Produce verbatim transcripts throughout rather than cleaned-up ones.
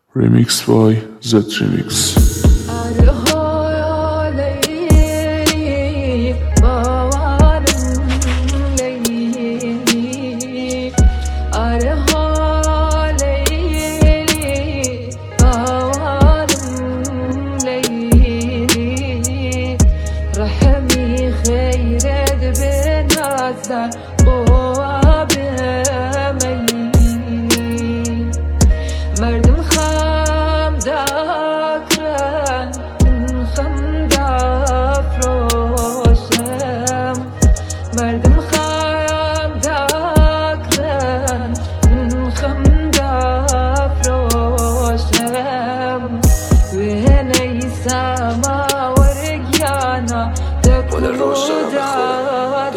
Remix by Z Remix. مردم خم داکرن خم دافروشم مردم خم داکرن خم دافروشم و نیسم ورگیانا دکو دادوشم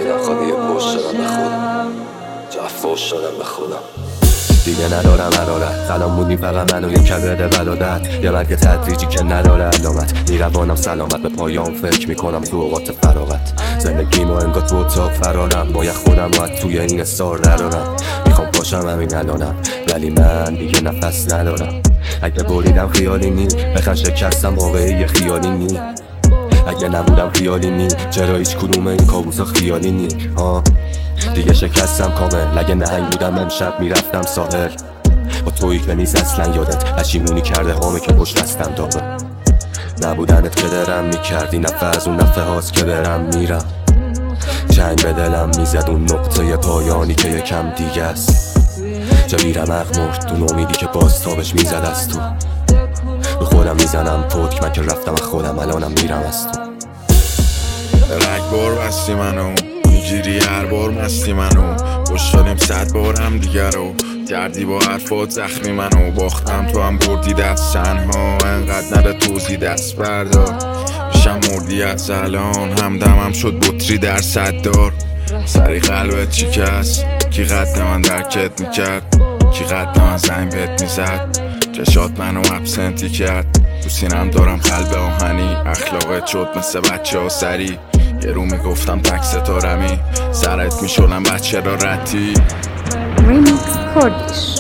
جفو شدم به خودم دیگه ندارم حرارت قلم بودی فقط منو یک کبد ولادت یه مرگ تدریجی که نداره علامت میروانم سلامت به پایان فکر میکنم تو اوقات فراغت زندگیمو انگار تو اتاق فرارم باید خودم رو توی این استار درارم میخوام پاشم همین الانم ولی من دیگه نفس ندارم اگه بریدم خیالی نی بخن شکستم واقعی خیالی نی اگه نبودم خیالی نی چرا هیچ کدوم این کابوسا خیالی نی ها دیگه شکستم کامل اگه نهنگ بودم امشب میرفتم ساحل با تویی که نیست اصلا یادت پشیمونی کرده هامه که پشت دستم داغه نبودنت که درم میکردی نفه از اون نفه هاست که برم میرم چنگ به دلم میزد اون نقطه پایانی که یکم دیگه است چه بیرمق مرد اون امیدی که باز تابش میزد از تو به خودم میزنم پتک من که رفتم از خودم الانم میرم از تو رگ بار بستی منو میگیری هر بار مستی منو خوشحالیم صد بار هم دیگر رو کردی با حرفات زخمی منو باختم تو هم بردی دست تنها انقدر نده توزی دست بردار میشم مردی از الان همدمم شد بطری در صد دار سری قلبت شکست کی قد من درکت میکرد کی قد من زنگ بهت میزد چشات منو ابسنتی کرد تو سینم دارم قلب آهنی اخلاقت شد مثل بچه ها سری یه رو میگفتم تک ستارمی سرت میشدم بچه را رتی ریمیکس کردیش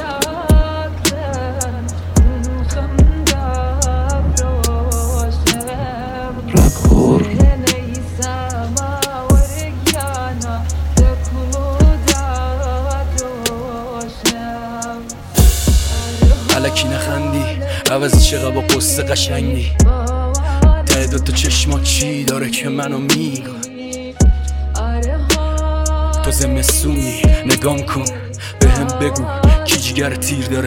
رکور الکی نخندی عوضی چقدر با قصه قشنگی ته دوتا چشما چی داره که منو میگه تو زمستونی نگام کن به هم بگو کی جگر تیر داره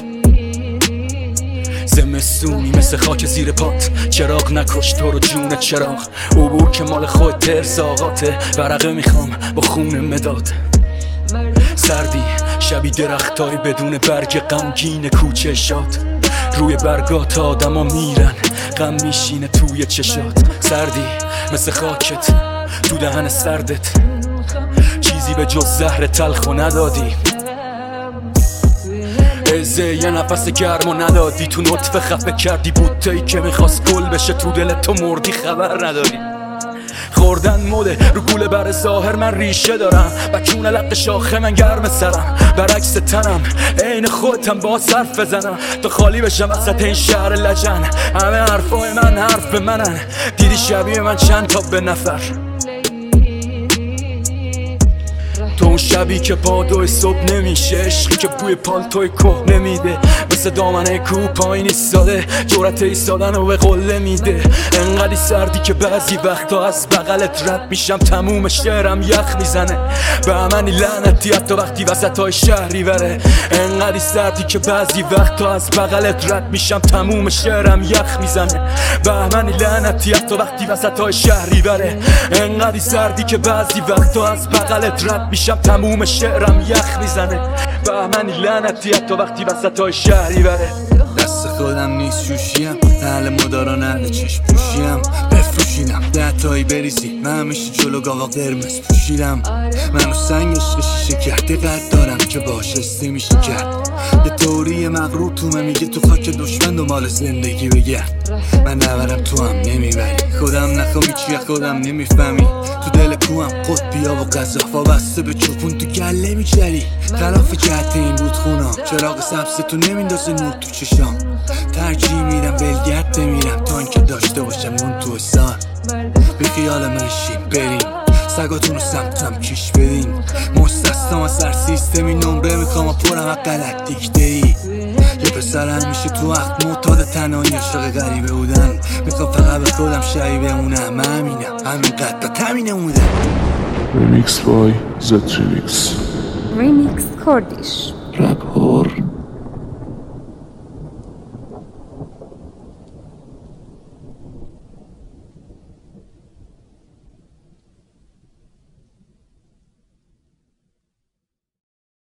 زمستونی مثل خاک زیر پات چراغ نکش تو رو جون چراغ عبور که مال خود ترساقاته ورقه میخوام با خون مداد سردی شبی درختای بدون برگ غمگین کوچه شاد روی برگات آدم ها میرن غم میشینه توی چشات سردی مثل خاکت تو دهن سردت چیزی به جز زهر تلخو ندادی ازه یه نفس گرمو ندادی تو نطفه خفه کردی بوتهی که میخواست گل بشه تو دلت تو مردی خبر نداری خوردن مده رو گوله بر ظاهر من ریشه دارم بکون لق شاخه من گرم سرم برعکس تنم عین خودم با صرف بزنم تا خالی بشم وسط این شهر لجن همه حرفای من حرف منن دیدی شبیه من چند تا به نفر تو اون شبی که پادوی صبح نمیشه عشقی که بوی پالتوی که نمیده مثل دامنه کو پایین ایستاده جرأت ایستادن رو به قله میده انقدی سردی که بعضی وقتا از بغلت رد میشم تموم شعرم یخ میزنه به همنی لعنتی حتی وقتی وسط های شهری بره انقدی سردی که بعضی وقتا از بغلت رد میشم تموم شعرم یخ میزنه به همنی لعنتی حتی وقتی وسط های شهری بره انقدی سردی که بعضی وقتا از بغلت رد میشم تموم شعرم یخ میزنه بهمنی لعنتی حتی وقتی وسط های شهری بره دست خودم نیست شوشیم اهل مداران اهل چشم پوشیم بفروشینم ده تایی بریزی من همیشه جلو گاوا قرمز پوشیدم منو سنگ عشق شیشه کرده قد دارم که باش استی میشه کرد یه توری مغرور تومه میگه تو خاک دشمن و مال زندگی بگرد من نورم تو هم نمیبری خودم نخوامی چیه خودم نمیفهمی تو دل کوهم قطبیا و قذاف وابسته به چوپون تو گله میچری خلاف جهت این بود خونم چراغ سبز تو نمیندازه نور تو چشام خیال منشین بریم سگاتون رو سمتم کش بدین مستستم از هر سیستمی نمره میخوام و پرم از غلط دیکته ای یه پسر همیشه تو وقت معتاد تنهایی عاشق غریبه بودن میخوام فقط به خودم شایی بمونم همینم همین قد همینه موده Remix by Z Remix Remix Kurdish. Rakhor